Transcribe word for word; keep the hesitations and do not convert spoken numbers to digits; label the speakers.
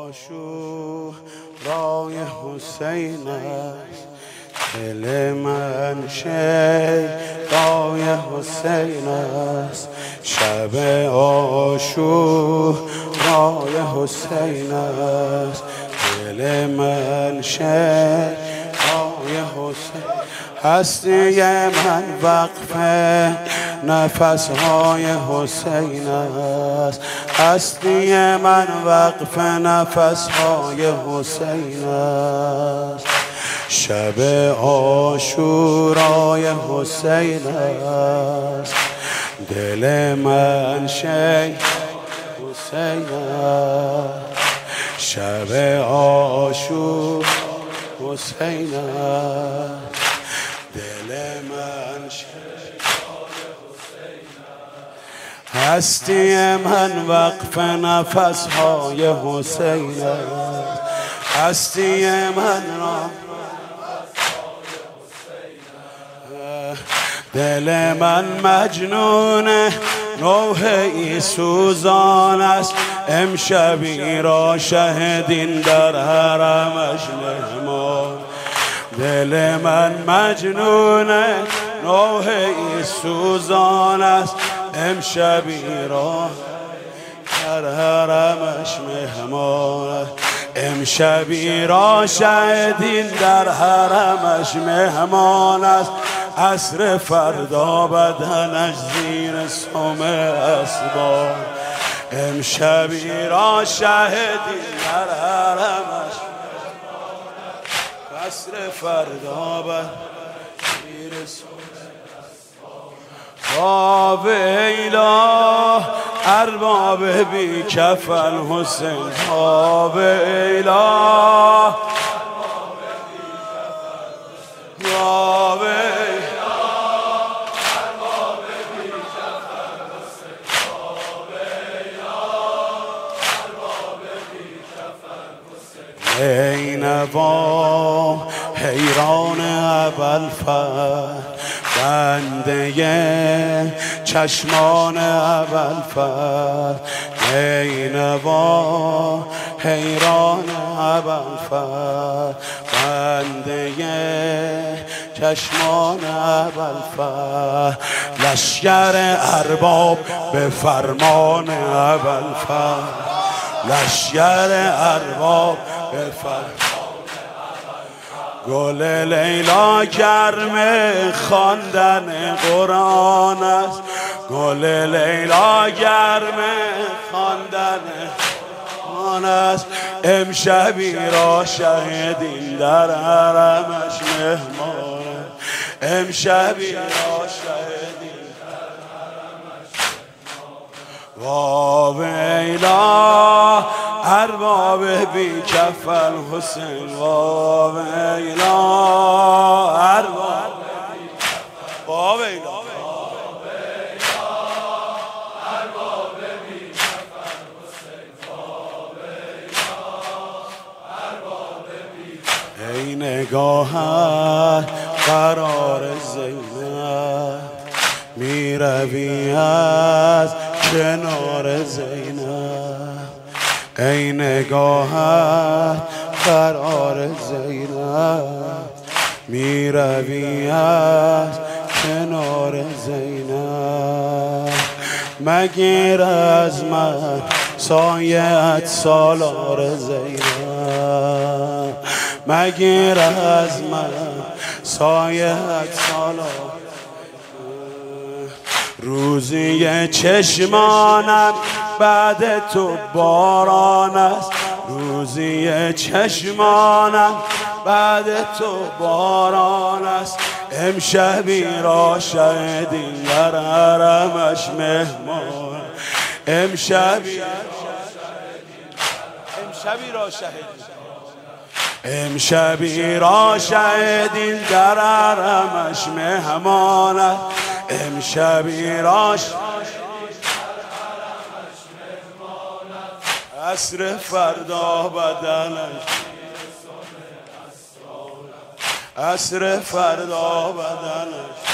Speaker 1: آشورای حسین است، دل من شیدای حسین است. شب آشورای حسین است، دل من شیدای حسین. هستی من وقف نفسهای حسین است، هستی من وقف نفسهای حسین است. شب عاشورای حسین است، دل من شیدای حسین است. شب عاشور حسین است، دل من شیدای حسین است. هستی من وقف نفسهای حسین است، هستی من را دل من مجنون نوحه‌ای سوزان است. امشبی را شهدین در حرمش مهمان. دل من مجنون نوحه‌ای سوزان است. امشبی را در حرمش مهمان است. امشبی را شهدین در حرمش مهمان است. عصر فردا بدنش زیر سم اسباب. امشبی را شهدین در حرمش عصر فردا بدنش زیر سم اسباب. ویلا ارباب بی کفن حسین، ویلا ای نوا حیران ابوالفضل، بنده چشمان ابوالفضل. ای نوا حیران ابوالفضل، بنده چشمان ابوالفضل. لشکر ارباب به فرمان ابوالفضل، لشکر ارباب به فرمان. گل لیلا گرم خواندن قرآن است، گل لیلا گرم خواندن قرآن است. امشبی را شهدین در حرمش مهمان، امشبی را شهدین در حرمش مهمان. ویلا ارباب بی کفن حسین، ویلا ارباب بی کفن، ویلا ارباب بی کفن حسین، ویلا ارباب بی کفن. ای نگاهت قرار زینب، می روی از کنار زینب. ای نگاهت قرار زینب، می روی از کنار زینب. مگیر از من سایت سالار زینب، مگیر از من سایت سالار. روزی چشمانم بعد تو باران است، روزی چشمانم بعد تو باران است. امشبی را شهدین در حرمش مهمان، امشبی امشبی را شهدین، امشبی را شهدین در حرمش مهمان است. امشبی را عصر فردا بدنش، عصر فردا بدنش